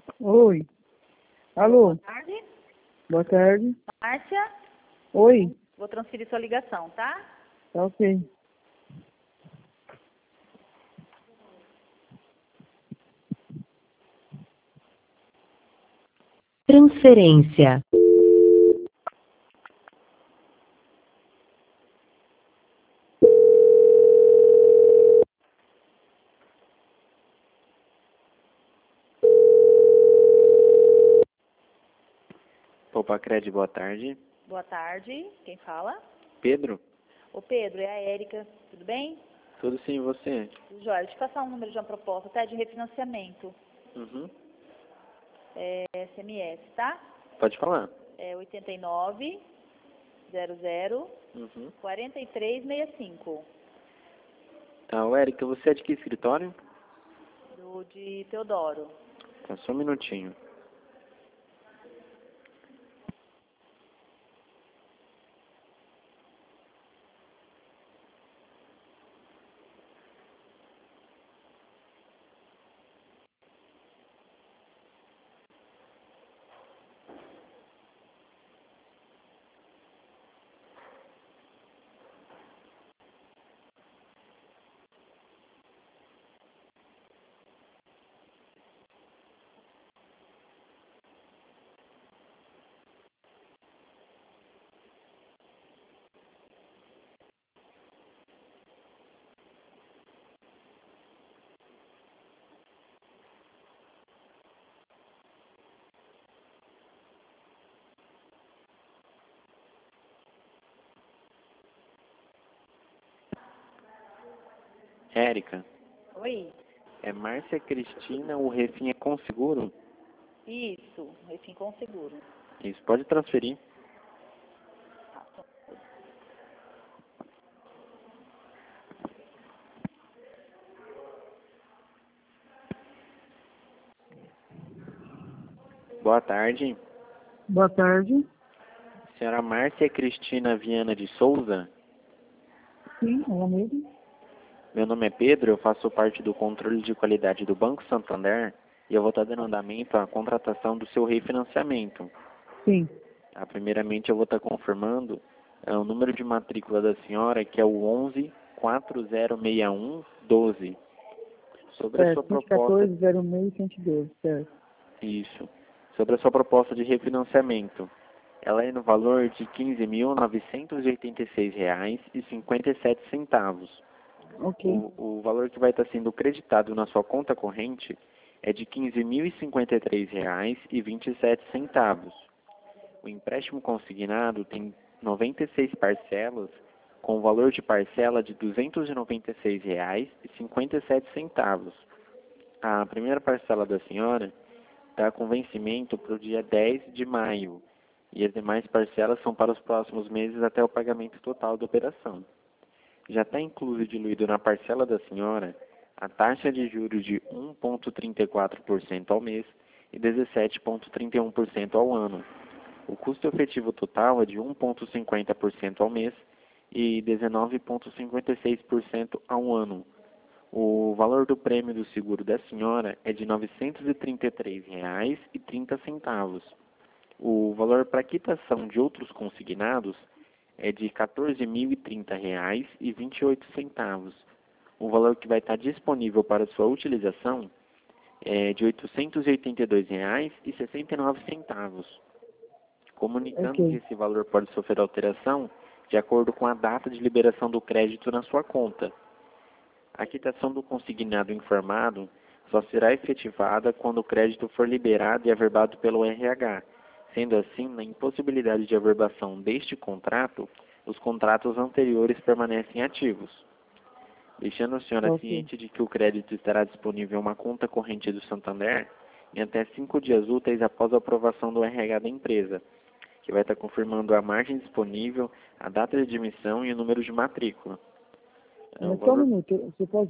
Oi. Boa Alô. tarde. Boa tarde. Márcia, Oi. vou transferir sua ligação, tá? Tá ok. Transferência. Popacred, boa tarde. Boa tarde. Quem fala? Pedro? Ô Pedro, é a Érica. Tudo bem? Tudo sim, e você? Tudo jóia. Deixa eu te passar um número de uma proposta, até de refinanciamento. Uhum. É SMS, tá? Pode falar. É 89 00 Uhum. 4365 Tá, ô Érica, você é de que escritório? de Teodoro. Tá, só um minutinho. Érica, Oi? é Márcia Cristina, o refim é com seguro? Isso, refim com seguro. Isso, pode transferir. Boa tarde. Boa tarde. Senhora Márcia Cristina Viana de Souza? Sim, ela mesmo. Meu nome é Pedro, eu faço parte do controle de qualidade do Banco Santander e eu vou estar dando andamento à contratação do seu refinanciamento. Sim. Tá, primeiramente eu vou estar confirmando o número de matrícula da senhora, que é o 11 4061 12. Sobre a sua Certo. proposta, 114 06 112. Certo. isso, sobre a sua proposta de refinanciamento. Ela é no valor de R$ 15.986,57. Ok. O valor que vai estar sendo creditado na sua conta corrente é de R$ 15.053,27. O empréstimo consignado tem 96 parcelas, com o valor de parcela de R$ 296,57. A primeira parcela da senhora está com vencimento para o dia 10 de maio, e as demais parcelas são para os próximos meses até o pagamento total da operação. Já está incluso e diluído na parcela da senhora a taxa de juros de 1,34% ao mês e 17,31% ao ano. O custo efetivo total é de 1,50% ao mês e 19,56% ao ano. O valor do prêmio do seguro da senhora é de R$ 933,30. O valor para quitação de outros consignados é de R$ 14.030,28. O valor que vai estar disponível para sua utilização é de R$ 882,69. Comunicando que Ok. esse valor pode sofrer alteração de acordo com a data de liberação do crédito na sua conta. A quitação do consignado informado só será efetivada quando o crédito for liberado e averbado pelo RH. Sendo assim, na impossibilidade de averbação deste contrato, os contratos anteriores permanecem ativos. Deixando a senhora Ok. ciente de que o crédito estará disponível em uma conta corrente do Santander em até 5 dias úteis após a aprovação do RH da empresa, que vai estar confirmando a margem disponível, a data de admissão e o número de matrícula. O Só um valor... minuto. Você pode...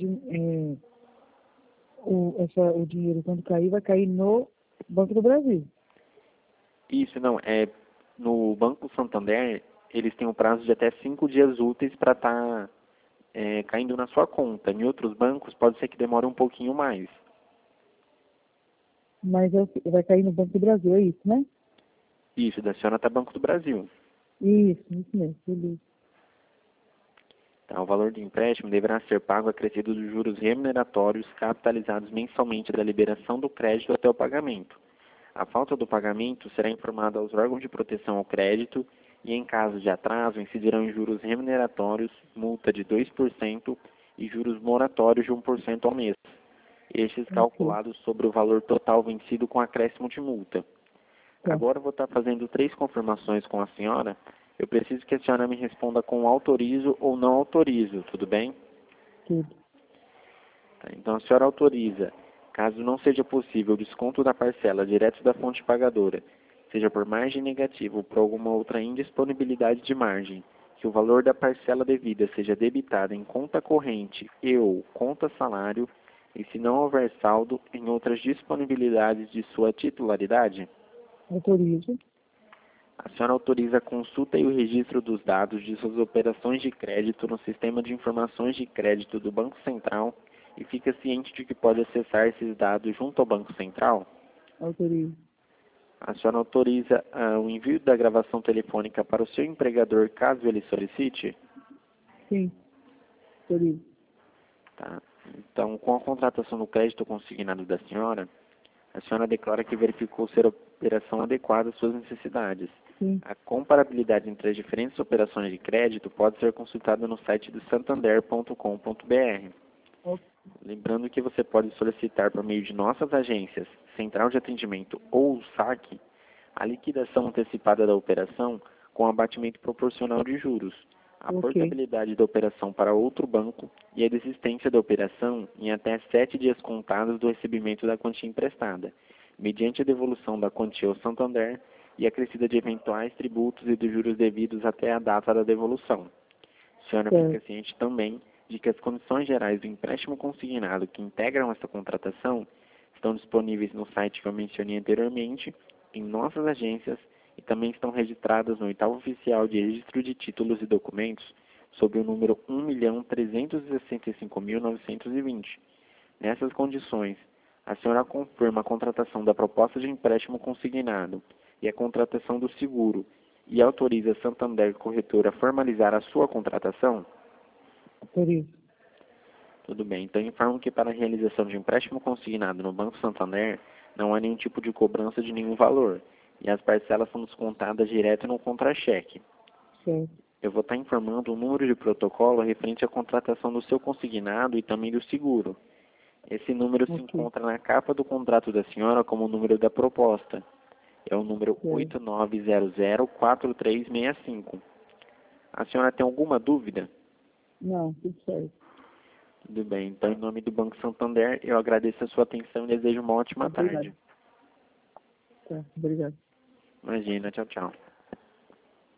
o dinheiro, quando cair, vai cair no Banco do Brasil. Isso, não, no Banco Santander, eles têm um prazo de até 5 dias úteis para estar caindo na sua conta. Em outros bancos, pode ser que demore um pouquinho mais. Mas vai cair no Banco do Brasil, é isso, né? Isso, da senhora está Banco do Brasil. Isso mesmo, beleza. Tá, o valor do empréstimo deverá ser pago acrescido dos juros remuneratórios capitalizados mensalmente da liberação do crédito até o pagamento. A falta do pagamento será informada aos órgãos de proteção ao crédito e, em caso de atraso, incidirão em juros remuneratórios, multa de 2% e juros moratórios de 1% ao mês. Estes calculados sobre o valor total vencido com acréscimo de multa. Tá. Agora eu vou estar fazendo 3 confirmações com a senhora. Eu preciso que a senhora me responda com autorizo ou não autorizo, tudo bem? Tudo. Tá, então a senhora autoriza, caso não seja possível o desconto da parcela direto da fonte pagadora, seja por margem negativa ou por alguma outra indisponibilidade de margem, que o valor da parcela devida seja debitado em conta corrente e ou conta salário, e se não houver saldo, em outras disponibilidades de sua titularidade? Autorizo. A senhora autoriza a consulta e o registro dos dados de suas operações de crédito no Sistema de Informações de Crédito do Banco Central e fica ciente de que pode acessar esses dados junto ao Banco Central? Autorizo. A senhora autoriza o envio da gravação telefônica para o seu empregador caso ele solicite? Sim. Autorizo. Tá. Então, com a contratação do crédito consignado da senhora, a senhora declara que verificou ser a operação adequada às suas necessidades. Sim. A comparabilidade entre as diferentes operações de crédito pode ser consultada no site do santander.com.br. Ok. Lembrando que você pode solicitar por meio de nossas agências, Central de Atendimento ou SAC, a liquidação antecipada da operação com abatimento proporcional de juros, a Ok. portabilidade da operação para outro banco e a desistência da operação em até 7 dias contados do recebimento da quantia emprestada, mediante a devolução da quantia ao Santander e acrescida de eventuais tributos e dos juros devidos até a data da devolução. A senhora fica ciente também de que as condições gerais do empréstimo consignado que integram essa contratação estão disponíveis no site que eu mencionei anteriormente, em nossas agências e também estão registradas no Oitavo Oficial de Registro de Títulos e Documentos sob o número 1.365.920. Nessas condições, a senhora confirma a contratação da proposta de empréstimo consignado e a contratação do seguro e autoriza a Santander Corretora a formalizar a sua contratação? Autorizo. Tudo bem. Então, informo que para a realização de empréstimo consignado no Banco Santander, não há nenhum tipo de cobrança de nenhum valor, e as parcelas são descontadas direto no contra-cheque. Certo. Eu vou estar informando o número de protocolo referente à contratação do seu consignado e também do seguro. Esse número se encontra na capa do contrato da senhora como o número da proposta. É o número 89004365. A senhora tem alguma dúvida? Não, tudo certo. Tudo bem. Então, em nome do Banco Santander, eu agradeço a sua atenção e desejo uma ótima Obrigado. tarde. Tá, obrigado. Imagina. Tchau, tchau.